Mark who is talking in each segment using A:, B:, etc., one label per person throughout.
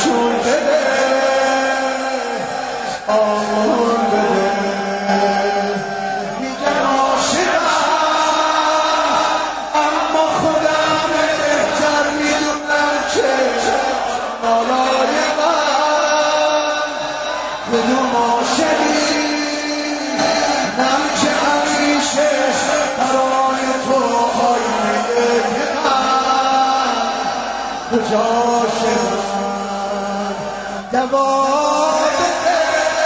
A: چون بده آمون بده میگن عاشقم اما خودم بهتر میدونم که نالایقم بدون عاشقی نم که همیشه برای تو آینه من کجا شدم دوا بده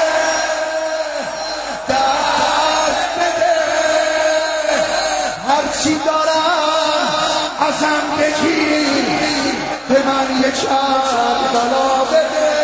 A: دست بده هرچی دارم ازم بگیر به من یک چند بلا بده